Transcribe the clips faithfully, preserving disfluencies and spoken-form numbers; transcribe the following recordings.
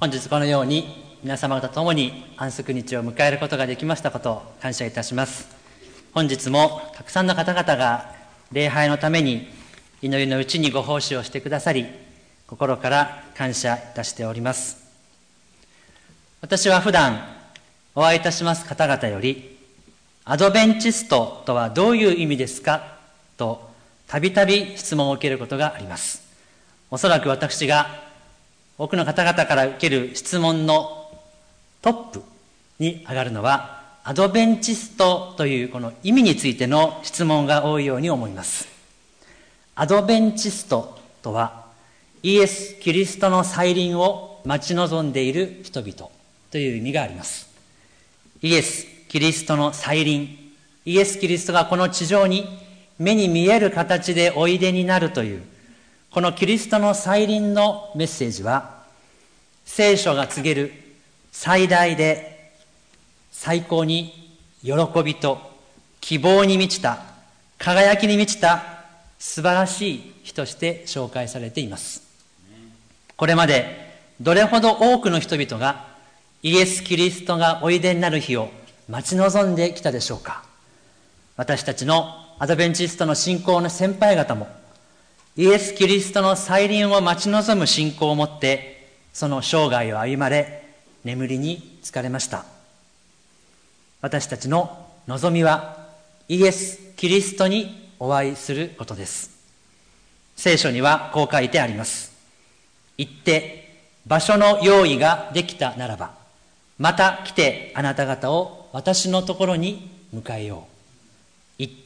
本日このように皆様方と共に安息日を迎えることができましたことを感謝いたします。本日もたくさんの方々が礼拝のために祈りのうちにご奉仕をしてくださり、心から感謝いたしております。私は普段お会いいたします方々より、アドベンチストとはどういう意味ですかとたびたび質問を受けることがあります。おそらく私が多くの方々から受ける質問のトップに上がるのは、アドベンチストというこの意味についての質問が多いように思います。アドベンチストとは、イエス・キリストの再臨を待ち望んでいる人々という意味があります。イエス・キリストの再臨、イエス・キリストがこの地上に目に見える形でおいでになるという、このキリストの再臨のメッセージは、聖書が告げる最大で最高に喜びと希望に満ちた、輝きに満ちた素晴らしい日として紹介されています。これまでどれほど多くの人々がイエス・キリストがおいでになる日を待ち望んできたでしょうか。私たちのアドベンチストの信仰の先輩方も、イエス・キリストの再臨を待ち望む信仰を持って、その生涯を歩まれ、眠りにつかれました。私たちの望みは、イエス・キリストにお会いすることです。聖書にはこう書いてあります。行って、場所の用意ができたならば、また来てあなた方を私のところに迎えよう。行って、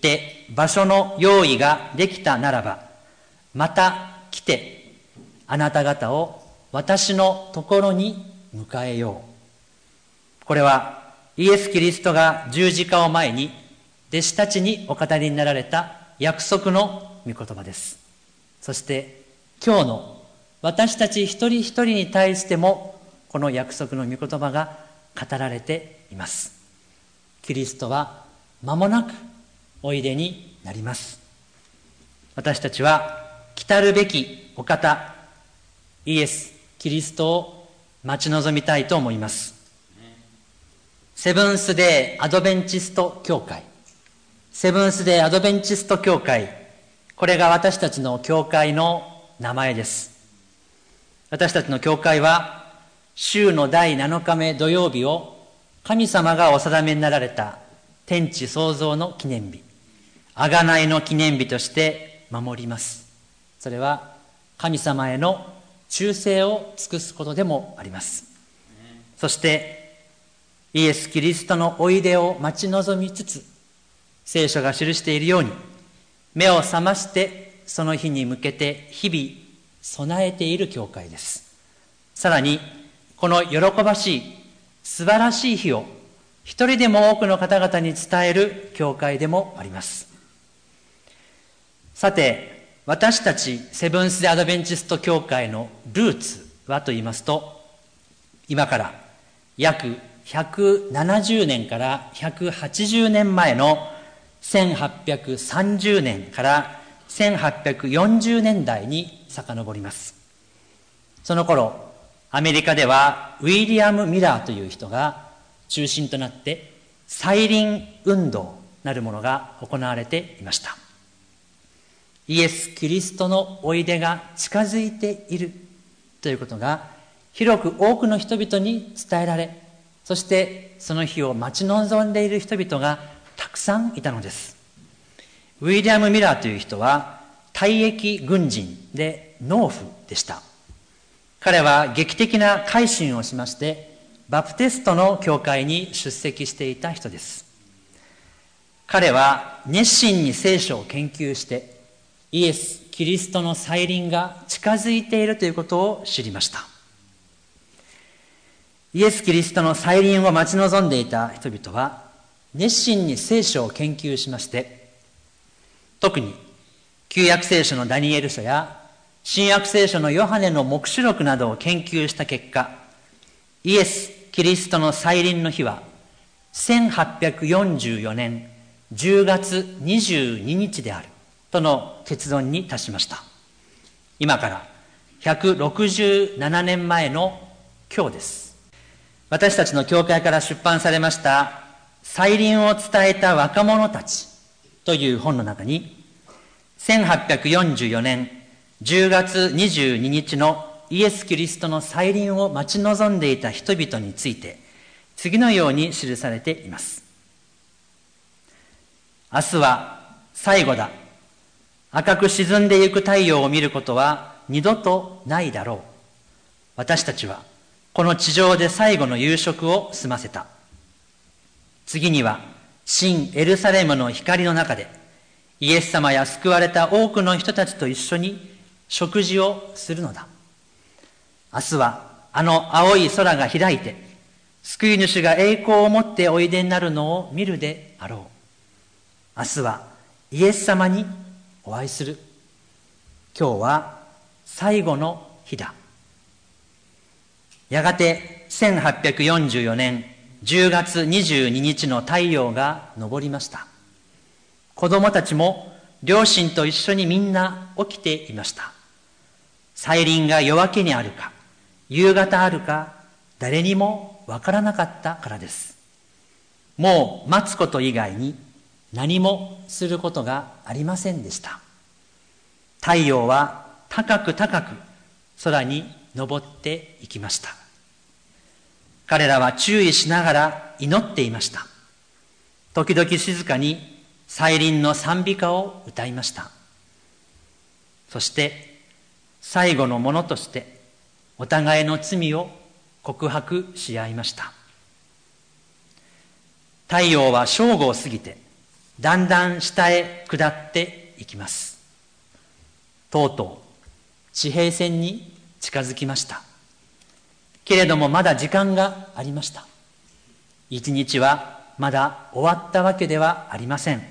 場所の用意ができたならば、また来てあなた方を私のところに迎えよう。これはイエス・キリストが十字架を前に弟子たちにお語りになられた約束の御言葉です。そして今日の私たち一人一人に対してもこの約束の御言葉が語られています。キリストは間もなくおいでになります。私たちは来たるべきお方、イエス・キリストを待ち望みたいと思います。セブンスデーアドベンチスト教会、セブンスデーアドベンチスト教会、これが私たちの教会の名前です。私たちの教会は、週のだいなのかめ土曜日を神様がお定めになられた天地創造の記念日、贖いの記念日として守ります。それは神様への忠誠を尽くすことでもあります。そしてイエス・キリストのおいでを待ち望みつつ、聖書が記しているように目を覚ましてその日に向けて日々備えている教会です。さらにこの喜ばしい素晴らしい日を一人でも多くの方々に伝える教会でもあります。さて、私たちセブンス・デー・アドベンチスト教会のルーツはと言いますと、今から約ひゃくななじゅうねんからひゃくはちじゅうねんまえのせんはっぴゃくさんじゅうねんからせんはっぴゃくよんじゅうねんだいに遡ります。その頃、アメリカではウィリアム・ミラーという人が中心となって再臨運動なるものが行われていました。イエス・キリストのおいでが近づいているということが広く多くの人々に伝えられ、そしてその日を待ち望んでいる人々がたくさんいたのです。ウィリアム・ミラーという人は退役軍人で農夫でした。彼は劇的な改心をしましてバプテストの教会に出席していた人です。彼は熱心に聖書を研究してイエス・キリストの再臨が近づいているということを知りました。イエス・キリストの再臨を待ち望んでいた人々は熱心に聖書を研究しまして、特に旧約聖書のダニエル書や新約聖書のヨハネの黙示録などを研究した結果、イエス・キリストの再臨の日はせんはっぴゃくよんじゅうよねんじゅうがつにじゅうににちであるとの結論に達しました。今からひゃくろくじゅうななねんまえの今日です。私たちの教会から出版されました再臨を伝えた若者たちという本の中に、せんはっぴゃくよんじゅうよねんじゅうがつにじゅうににちのイエス・キリストの再臨を待ち望んでいた人々について、次のように記されています。明日は最後だ。赤く沈んでゆく太陽を見ることは二度とないだろう。私たちはこの地上で最後の夕食を済ませた。次には新エルサレムの光の中で、イエス様や救われた多くの人たちと一緒に食事をするのだ。明日はあの青い空が開いて、救い主が栄光を持っておいでになるのを見るであろう。明日はイエス様にお会いする。今日は最後の日だ。やがてせんはっぴゃくよんじゅうよねんじゅうがつにじゅうににちの太陽が昇りました。子供たちも両親と一緒にみんな起きていました。再臨が夜明けにあるか夕方あるか誰にもわからなかったからです。もう待つこと以外に何もすることがありませんでした。太陽は高く高く空に昇っていきました。彼らは注意しながら祈っていました。時々静かに再臨の賛美歌を歌いました。そして最後のものとしてお互いの罪を告白し合いました。太陽は正午を過ぎてだんだん下へ下っていきます。とうとう地平線に近づきました。けれどもまだ時間がありました。一日はまだ終わったわけではありません。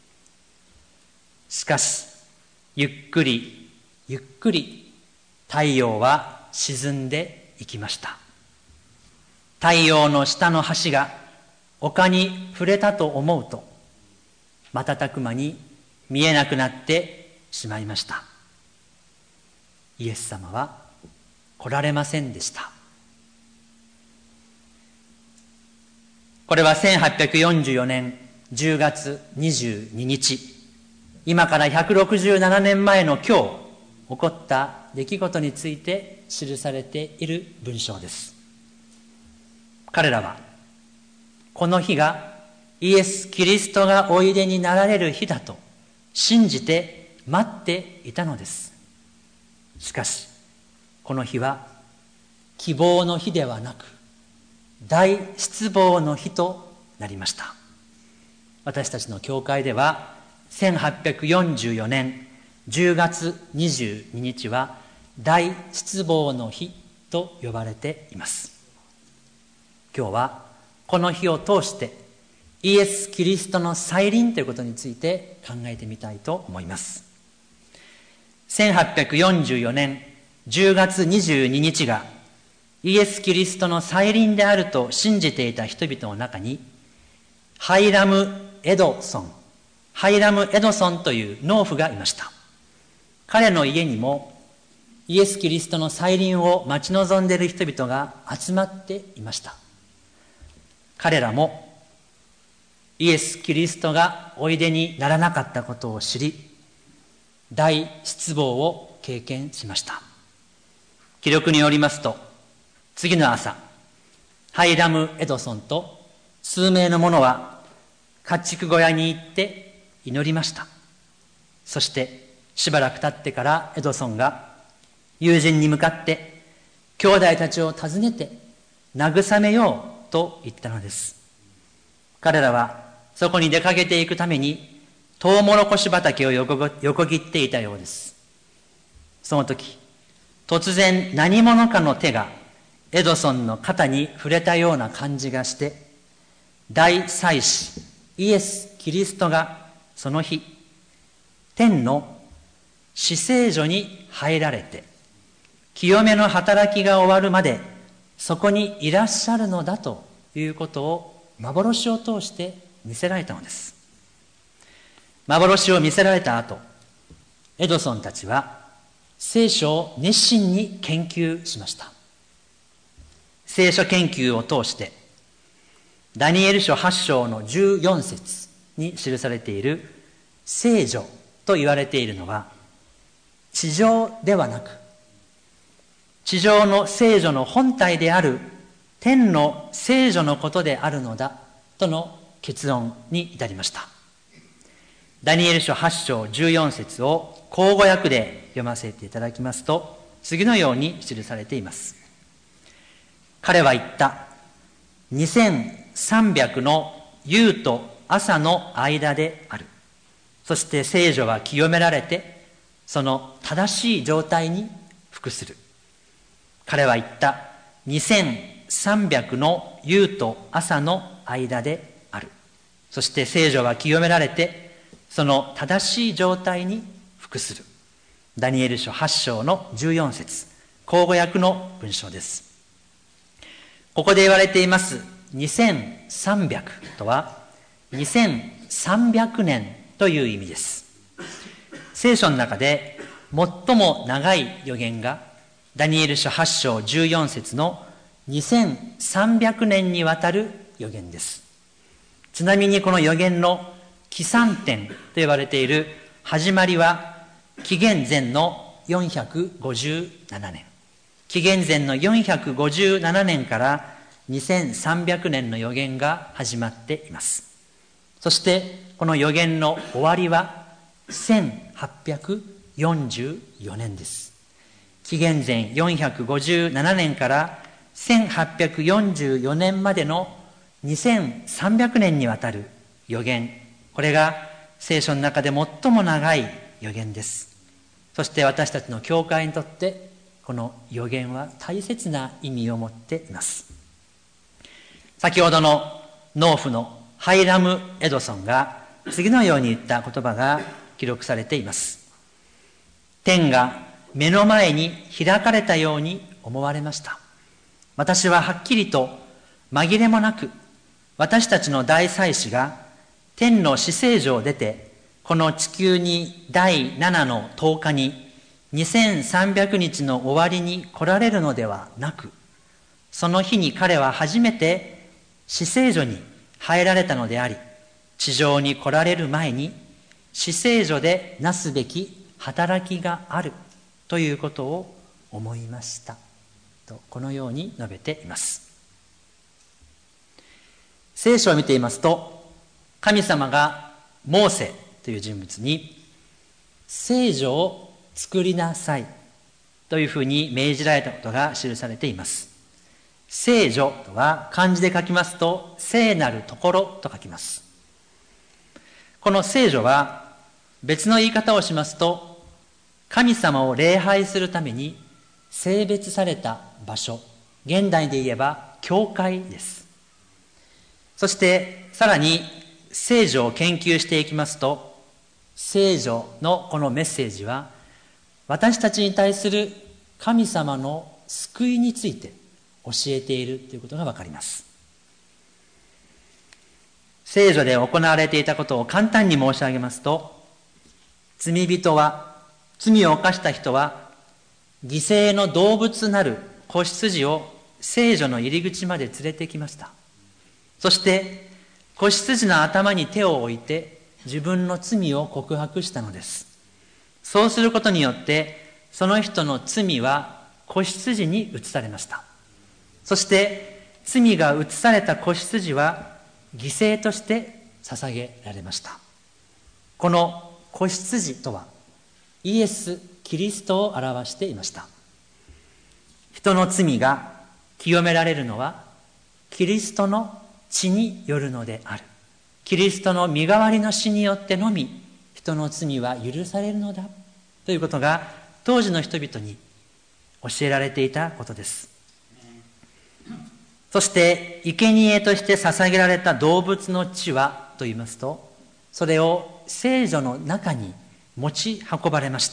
しかしゆっくりゆっくり太陽は沈んでいきました。太陽の下の端が丘に触れたと思うと、瞬く間に見えなくなってしまいました。イエス様は来られませんでした。これはせんはっぴゃくよんじゅうよねんじゅうがつにじゅうににち、今からひゃくろくじゅうななねんまえの今日起こった出来事について記されている文章です。彼らはこの日がイエス・キリストがおいでになられる日だと信じて待っていたのです。しかしこの日は希望の日ではなく大失望の日となりました。私たちの教会ではせんはっぴゃくよんじゅうよねんじゅうがつにじゅうににちは大失望の日と呼ばれています。今日はこの日を通してイエス・キリストの再臨ということについて考えてみたいと思います。せんはっぴゃくよんじゅうよねんじゅうがつにじゅうににちがイエス・キリストの再臨であると信じていた人々の中に、ハイラム・エドソン、ハイラム・エドソンという農夫がいました。彼の家にもイエス・キリストの再臨を待ち望んでいる人々が集まっていました。彼らもイエス・キリストがおいでにならなかったことを知り、大失望を経験しました。記録によりますと、次の朝、ハイラム・エドソンと数名の者は家畜小屋に行って祈りました。そしてしばらく経ってからエドソンが友人に向かって兄弟たちを訪ねて慰めようと言ったのです。彼らはそこに出かけていくためにトウモロコシ畑を横横切っていたようです。その時、突然何者かの手がエドソンの肩に触れたような感じがして、大祭司イエス・キリストがその日、天の至聖所に入られて、清めの働きが終わるまでそこにいらっしゃるのだということを幻を通して見せられたのです。幻を見せられた後、エドソンたちは聖書を熱心に研究しました。 聖書研究を通して、ダニエル書はち章のじゅうよん節に記されている聖女と言われているのは、地上ではなく、地上の聖女の本体である天の聖女のことであるのだとの結論に至りました。ダニエル書はち章じゅうよん節を口語訳で読ませていただきますと、次のように記されています。彼は言った。にせんさんびゃくの夕と朝の間である。そして聖女は清められて、その正しい状態に服する。彼は言った。にせんさんびゃくの夕と朝の間である。そして聖女は清められて、その正しい状態に服する。ダニエル書はち章のじゅうよん節、口語訳の文章です。ここで言われていますにせんさんびゃくとはにせんさんびゃくねんという意味です。聖書の中で最も長い預言がダニエル書はち章じゅうよん節のにせんさんびゃくねんにわたる預言です。ちなみにこの預言の起算点と言われている始まりは紀元前のよんひゃくごじゅうななねん。紀元前のよんひゃくごじゅうななねんからにせんさんびゃくねんの預言が始まっています。そしてこの預言の終わりはせんはっぴゃくよんじゅうよねんです。紀元前よんひゃくごじゅうななねんからせんはっぴゃくよんじゅうよねんまでのにせんさんびゃくねんにわたる預言、これが聖書の中で最も長い預言です。そして私たちの教会にとってこの預言は大切な意味を持っています。先ほどの農夫のハイラム・エドソンが次のように言った言葉が記録されています。天が目の前に開かれたように思われました。私ははっきりと紛れもなく、私たちの大祭司が天の至聖所を出て、この地球にだいななのとおかににせんさんびゃくにちの終わりに来られるのではなく、その日に彼は初めて至聖所に入られたのであり、地上に来られる前に至聖所でなすべき働きがあるということを思いましたと、このように述べています。聖書を見ていますと、神様がモーセという人物に聖所を作りなさいというふうに命じられたことが記されています。聖所とは漢字で書きますと聖なるところと書きます。この聖所は別の言い方をしますと、神様を礼拝するために聖別された場所、現代で言えば教会です。そしてさらに聖所を研究していきますと、聖所のこのメッセージは私たちに対する神様の救いについて教えているということがわかります。聖所で行われていたことを簡単に申し上げますと、罪人は、罪を犯した人は犠牲の動物なる子羊を聖所の入り口まで連れてきました。そして子羊の頭に手を置いて自分の罪を告白したのです。そうすることによってその人の罪は子羊に移されました。そして罪が移された子羊は犠牲として捧げられました。この子羊とはイエス・キリストを表していました。人の罪が清められるのはキリストの血によるのである。キリストの身代わりの死によってのみ人の罪は許されるのだということが当時の人々に教えられていたことです。そして生贄として捧げられた動物の血はと言いますと、それを聖所の中に持ち運ばれました。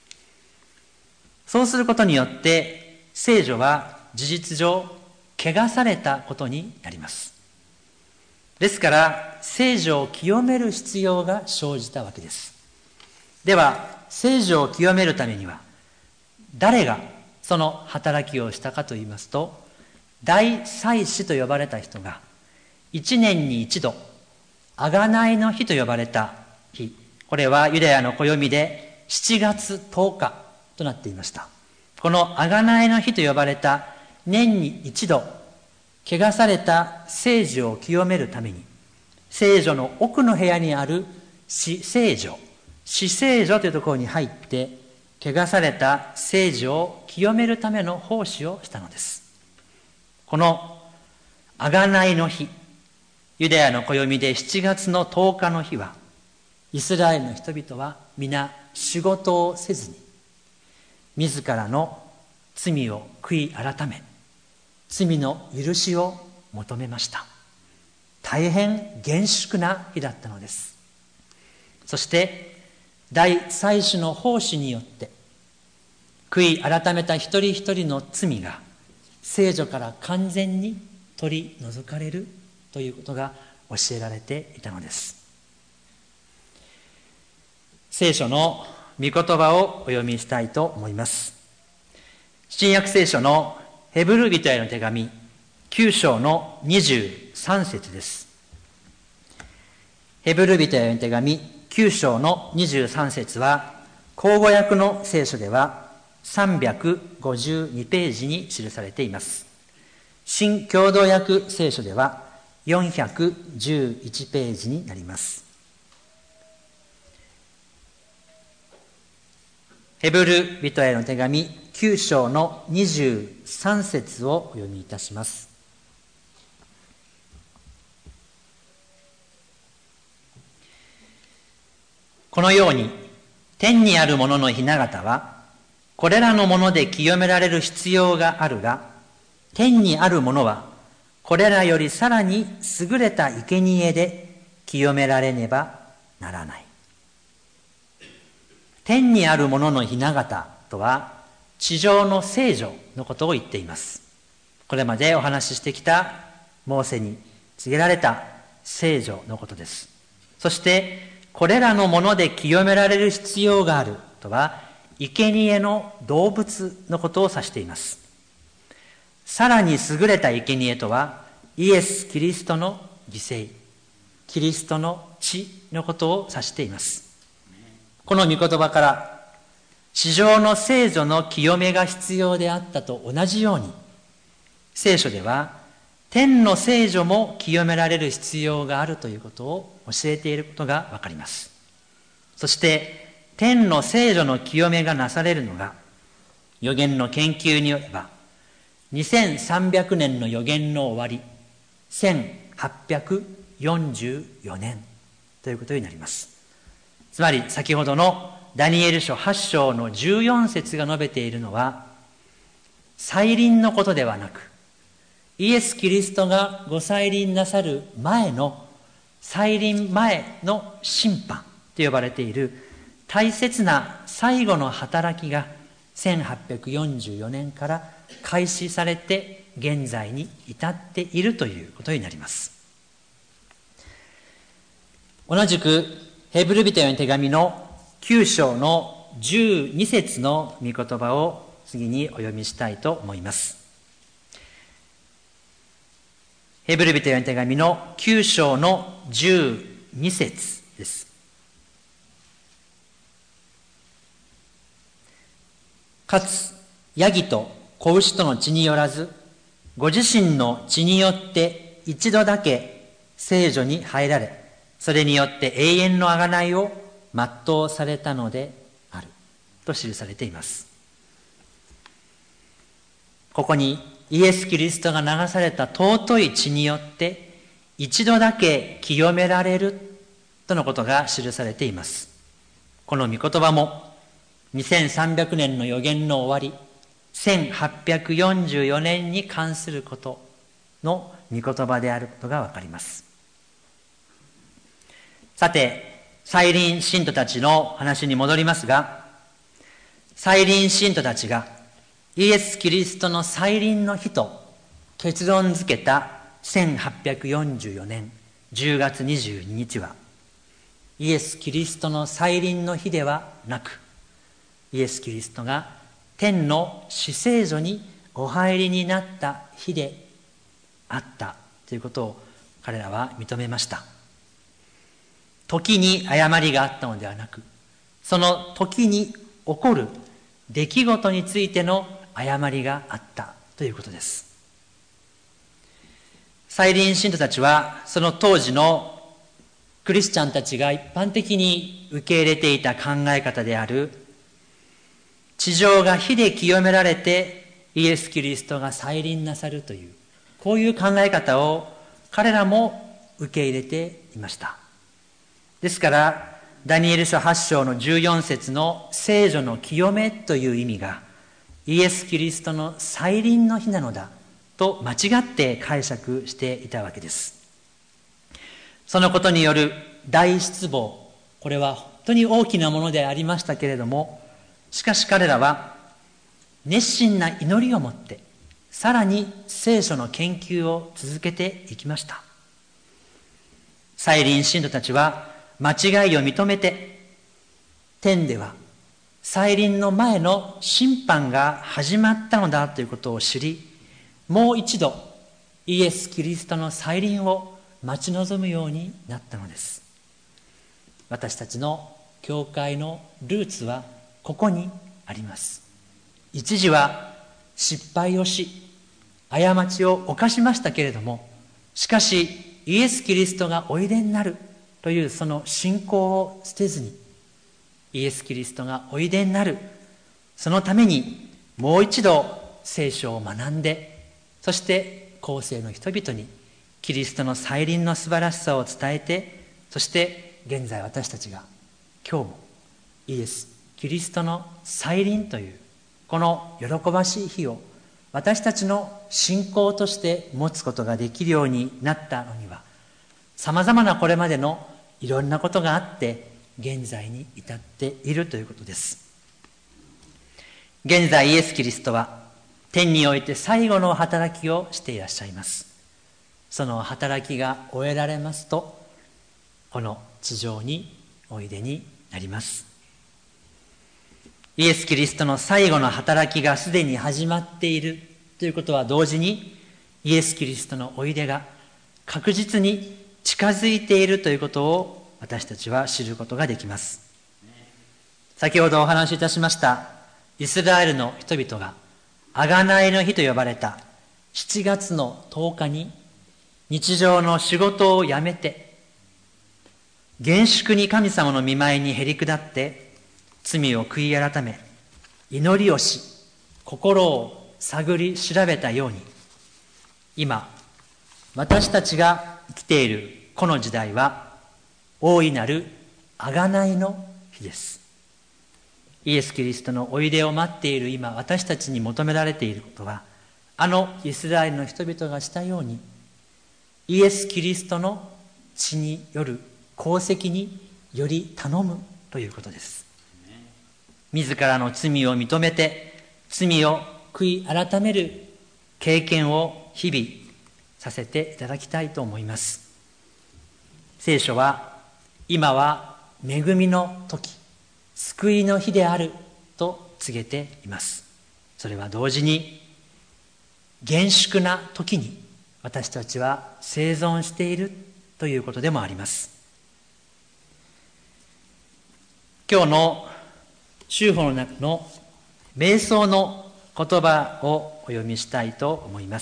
そうすることによって聖所は事実上汚されたことになります。ですから聖所を清める必要が生じたわけです。では聖所を清めるためには誰がその働きをしたかと言いますと、 大祭司と呼ばれた人が一年に一度贖いの日と呼ばれた日、これはユダヤの暦でしちがつとおかとなっていました。この贖いの日と呼ばれた年に一度汚された聖女を清めるために、聖女の奥の部屋にある死聖女、死聖女というところに入って汚された聖女を清めるための奉仕をしたのです。この贖いの日、ユダヤの暦でしちがつのとおかの日は、イスラエルの人々は皆仕事をせずに、自らの罪を悔い改め、罪の許しを求めました。大変厳粛な日だったのです。そして大祭司の奉仕によって悔い改めた一人一人の罪が聖女から完全に取り除かれるということが教えられていたのです。聖書の御言葉をお読みしたいと思います。新約聖書のヘブル人への手紙きゅう章のにじゅうさん節です。ヘブル人への手紙きゅう章のにじゅうさん節は、口語訳の聖書ではさんびゃくごじゅうにページに記されています。新共同訳聖書ではよんひゃくじゅういちページになります。ヘブル人への手紙きゅう章のにじゅうさん節をお読みいたします。このように天にあるものの雛形はこれらのもので清められる必要があるが、天にあるものはこれらよりさらに優れた生贄で清められねばならない。天にあるものの雛形とは地上の聖女のことを言っています。これまでお話ししてきたモーセに告げられた聖女のことです。そしてこれらのもので清められる必要があるとは生贄の動物のことを指しています。さらに優れた生贄とはイエス・キリストの犠牲、キリストの血のことを指しています。この御言葉から地上の聖女の清めが必要であったと同じように、聖書では天の聖女も清められる必要があるということを教えていることがわかります。そして天の聖女の清めがなされるのが、預言の研究によればにせんさんびゃくねんの預言の終わり、せんはっぴゃくよんじゅうよねんということになります。つまり先ほどのダニエル書はち章のじゅうよん節が述べているのは、再臨のことではなく、イエス・キリストがご再臨なさる前の再臨前の審判と呼ばれている大切な最後の働きがせんはっぴゃくよんじゅうよねんから開始されて現在に至っているということになります。同じくヘブル人への手紙のきゅう章のじゅうに節の御言葉を次にお読みしたいと思います。ヘブル人への手紙のきゅう章のじゅうに節です。かつヤギと子牛との血によらず、ご自身の血によって一度だけ聖女に入られ、それによって永遠の贖いを全うされたのであると記されています。ここにイエス・キリストが流された尊い血によって一度だけ清められるとのことが記されています。この御言葉もにせんさんびゃくねんの預言の終わり、せんはっぴゃくよんじゅうよねんに関することの御言葉であることがわかります。さて、再臨信徒たちの話に戻りますが、再臨信徒たちがイエス・キリストの再臨の日と結論付けたせんはっぴゃくよんじゅうよねんじゅうがつにじゅうににちは、イエス・キリストの再臨の日ではなく、イエス・キリストが天の至聖所にお入りになった日であったということを彼らは認めました。時に誤りがあったのではなく、その時に起こる出来事についての誤りがあったということです。再臨信徒たちはその当時のクリスチャンたちが一般的に受け入れていた考え方である、地上が火で清められてイエス・キリストが再臨なさるという、こういう考え方を彼らも受け入れていました。ですからダニエル書はち章のじゅうよん節の聖女の清めという意味がイエス・キリストの再臨の日なのだと間違って解釈していたわけです。そのことによる大失望、これは本当に大きなものでありましたけれども、しかし彼らは熱心な祈りを持ってさらに聖書の研究を続けていきました。再臨信徒たちは間違いを認めて、天では再臨の前の審判が始まったのだということを知り、もう一度イエス・キリストの再臨を待ち望むようになったのです。私たちの教会のルーツはここにあります。一時は失敗をし、過ちを犯しましたけれども、しかしイエス・キリストがおいでになるというその信仰を捨てずに、イエス・キリストがおいでになる、そのためにもう一度聖書を学んで、そして後世の人々にキリストの再臨の素晴らしさを伝えて、そして現在私たちが今日もイエス・キリストの再臨というこの喜ばしい日を私たちの信仰として持つことができるようになったのには、さまざまなこれまでのいろんなことがあって現在に至っているということです。現在イエス・キリストは天において最後の働きをしていらっしゃいます。その働きが終えられますと、この地上においでになります。イエス・キリストの最後の働きがすでに始まっているということは同時に、イエス・キリストのおいでが確実に近づいているということを私たちは知ることができます。先ほどお話しいたしましたイスラエルの人々が贖いの日と呼ばれたしちがつのとおかに日常の仕事を辞めて厳粛に神様の御前にへり下って罪を悔い改め祈りをし心を探り調べたように、今私たちが生きているこの時代は大いなる贖いの日です。イエス・キリストのおいでを待っている今、私たちに求められていることは、あのイスラエルの人々がしたようにイエス・キリストの血による功績により頼むということです。自らの罪を認めて罪を悔い改める経験を日々させていただきたいと思います。聖書は今は恵みの時、救いの日であると告げています。それは同時に厳粛な時に私たちは生存しているということでもあります。今日の週報の中の瞑想の言葉をお読みしたいと思います。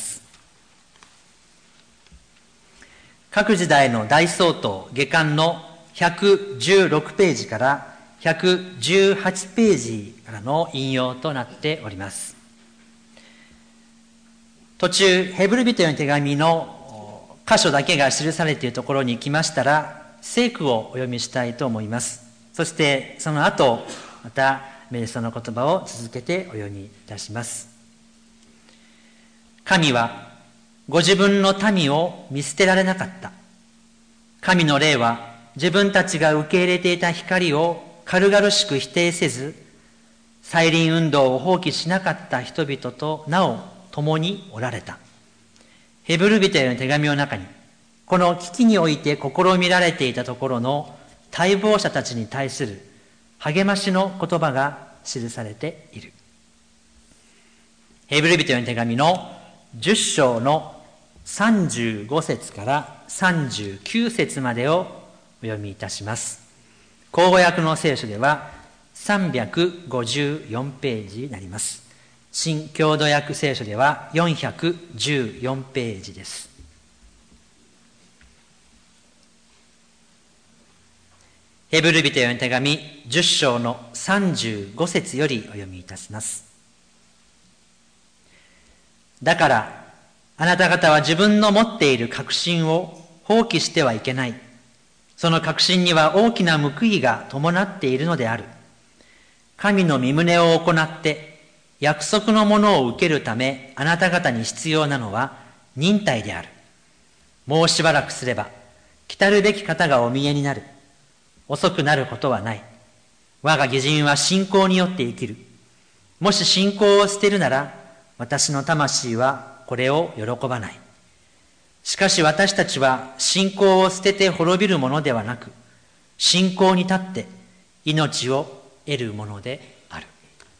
各時代の大総統下巻のひゃくじゅうろくページからひゃくじゅうはちページからの引用となっております。途中ヘブル人への手紙の箇所だけが記されているところに来ましたら、聖句をお読みしたいと思います。そしてその後また瞑想の言葉を続けてお読みいたします。神はご自分の民を見捨てられなかった。神の霊は自分たちが受け入れていた光を軽々しく否定せず、再臨運動を放棄しなかった人々となお共におられた。ヘブル人への手紙の中に、この危機において試みられていたところの待望者たちに対する励ましの言葉が記されている。ヘブル人への手紙のじゅっ章のさんじゅうご節からさんじゅうきゅう節までをお読みいたします。口語訳の聖書ではさんびゃくごじゅうよんページになります。新共同訳聖書ではよんひゃくじゅうよんページです。ヘブル人への手紙じゅっ章のさんじゅうご節よりお読みいたします。だからあなた方は自分の持っている確信を放棄してはいけない。その確信には大きな報いが伴っているのである。神の御胸を行って約束のものを受けるためあなた方に必要なのは忍耐である。もうしばらくすれば来たるべき方がお見えになる。遅くなることはない。我が義人は信仰によって生きる。もし信仰を捨てるなら私の魂はこれを喜ばない。しかし私たちは信仰を捨てて滅びるものではなく、信仰に立って命を得るものである。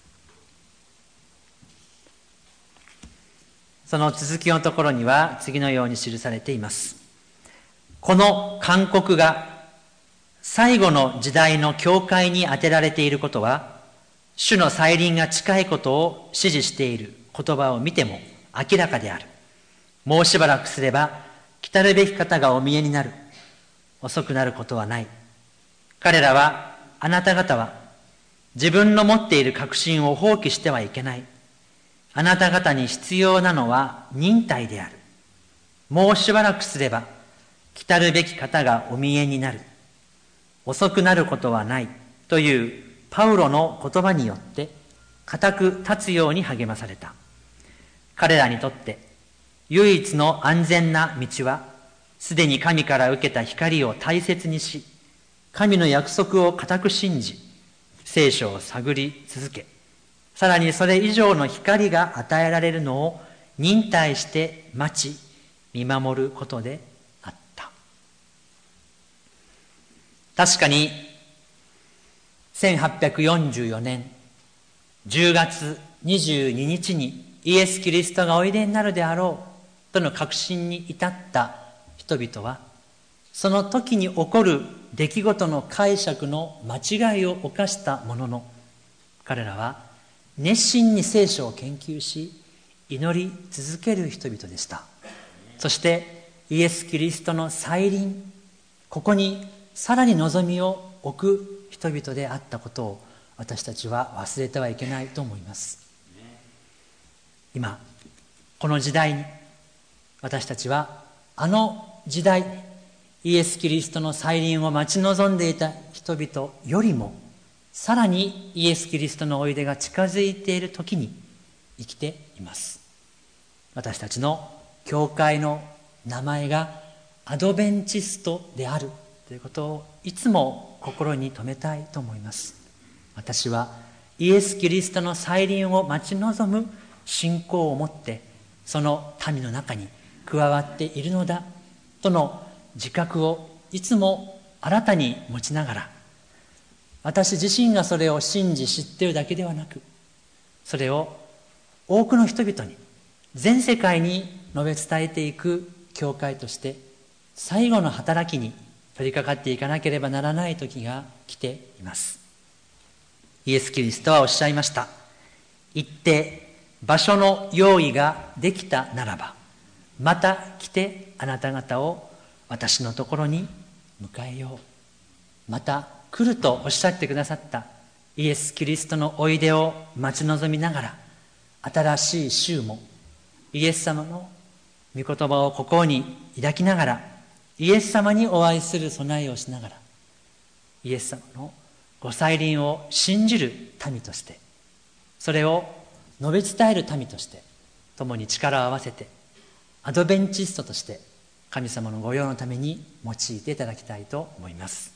その続きのところには次のように記されています。この勧告が最後の時代の教会に当てられていることは、主の再臨が近いことを指示している言葉を見ても明らかである。もうしばらくすれば来たるべき方がお見えになる。遅くなることはない。彼らは、あなた方は自分の持っている確信を放棄してはいけない。あなた方に必要なのは忍耐である。もうしばらくすれば来たるべき方がお見えになる。遅くなることはないというパウロの言葉によって固く立つように励まされた。彼らにとって唯一の安全な道は、すでに神から受けた光を大切にし、神の約束を固く信じ、聖書を探り続け、さらにそれ以上の光が与えられるのを忍耐して待ち、見守ることであった。確かに、せんはっぴゃくよんじゅうよねんじゅうがつにじゅうににちにイエス・キリストがおいでになるであろうとの確信に至った人々は、その時に起こる出来事の解釈の間違いを犯したものの、彼らは熱心に聖書を研究し、祈り続ける人々でした。そしてイエス・キリストの再臨、ここにさらに望みを置く人々であったことを私たちは忘れてはいけないと思います。今この時代に私たちはあの時代、イエス・キリストの再臨を待ち望んでいた人々よりもさらにイエス・キリストのおいでが近づいている時に生きています。私たちの教会の名前がアドベンチストであるということをいつも心に留めたいと思います。私はイエス・キリストの再臨を待ち望む信仰を持ってその民の中に加わっているのだとの自覚をいつも新たに持ちながら、私自身がそれを信じ知っているだけではなく、それを多くの人々に全世界に述べ伝えていく教会として最後の働きに取り掛かっていかなければならない時が来ています。イエス・キリストはおっしゃいました。行って場所の用意ができたならば、また来てあなた方を私のところに迎えよう。また来るとおっしゃってくださったイエス・キリストのおいでを待ち望みながら、新しい週もイエス様の御言葉を心に抱きながら、イエス様にお会いする備えをしながら、イエス様のご再臨を信じる民として、それを述べ伝える民として共に力を合わせて、アドベンチストとして神様の御用のために用いていただきたいと思います。